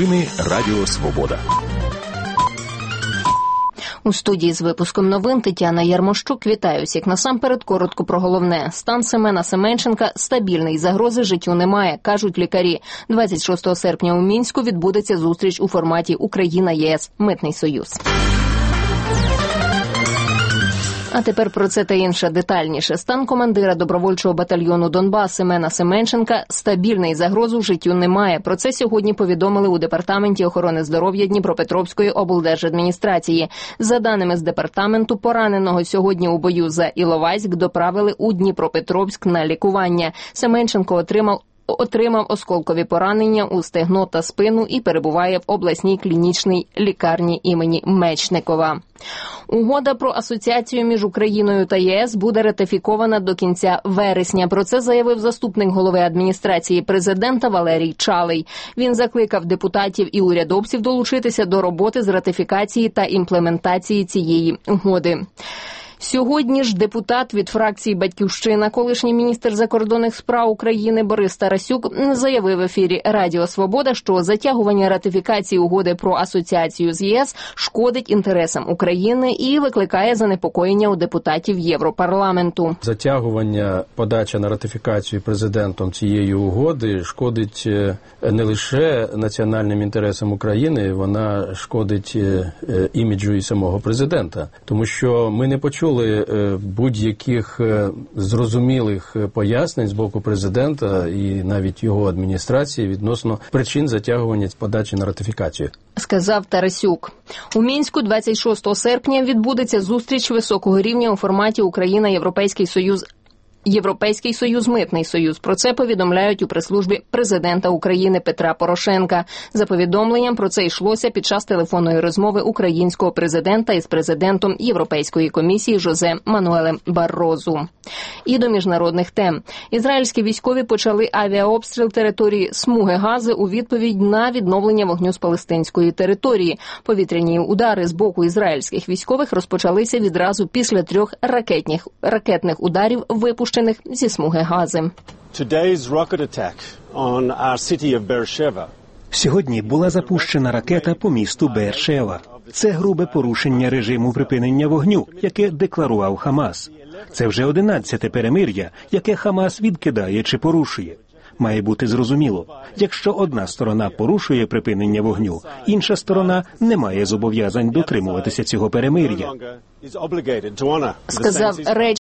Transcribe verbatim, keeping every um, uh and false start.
Новини Радіо Свобода. У студії з випуском новин Тетяна Ярмощук. Вітаю всіх. Насамперед коротко про головне. Стан Семена Семенченка стабільний, загрози життю немає, кажуть лікарі. двадцять шостого серпня у Мінську відбудеться зустріч у форматі Україна-ЄС – Митний союз. А тепер про це та інше детальніше. Стан командира добровольчого батальйону «Донбас» Семена Семенченка стабільний, загрозу життю немає. Про це сьогодні повідомили у Департаменті охорони здоров'я Дніпропетровської облдержадміністрації. За даними з департаменту, пораненого сьогодні у бою за Іловайськ доправили у Дніпропетровськ на лікування. Семенченко отримав Отримав осколкові поранення у стегно та спину і перебуває в обласній клінічній лікарні імені Мечникова. Угода про асоціацію між Україною та ЄС буде ратифікована до кінця вересня. Про це заявив заступник голови адміністрації президента Валерій Чалий. Він закликав депутатів і урядовців долучитися до роботи з ратифікації та імплементації цієї угоди. Сьогодні ж депутат від фракції «Батьківщина», колишній міністр закордонних справ України Борис Тарасюк заявив в ефірі Радіо Свобода, що затягування ратифікації угоди про асоціацію з ЄС шкодить інтересам України і викликає занепокоєння у депутатів Європарламенту. Затягування подачі на ратифікацію президентом цієї угоди шкодить не лише національним інтересам України, вона шкодить іміджу і самого президента, тому що ми не почули будь-яких зрозумілих пояснень з боку президента і навіть його адміністрації відносно причин затягування подачі на ратифікацію. Сказав Тарасюк. У Мінську двадцять шостого серпня відбудеться зустріч високого рівня у форматі Україна-Європейський Союз Європейський Союз – Митний союз. Про це повідомляють у прес-службі президента України Петра Порошенка. За повідомленням, про це йшлося під час телефонної розмови українського президента із президентом Європейської комісії Жозе Мануелем Баррозу. І до міжнародних тем. Ізраїльські військові почали авіаобстріл території смуги Гази у відповідь на відновлення вогню з палестинської території. Повітряні удари з боку ізраїльських військових розпочалися відразу після трьох ракетних, ракетних ударів, випущених зі смуги Гази. Сьогодні була запущена ракета по місту Беер-Шева. Це грубе порушення режиму припинення вогню, яке декларував Хамас. Це вже одинадцяте перемир'я, яке Хамас відкидає чи порушує. Має бути зрозуміло, якщо одна сторона порушує припинення вогню, інша сторона не має зобов'язань дотримуватися цього перемир'я. Сказав речник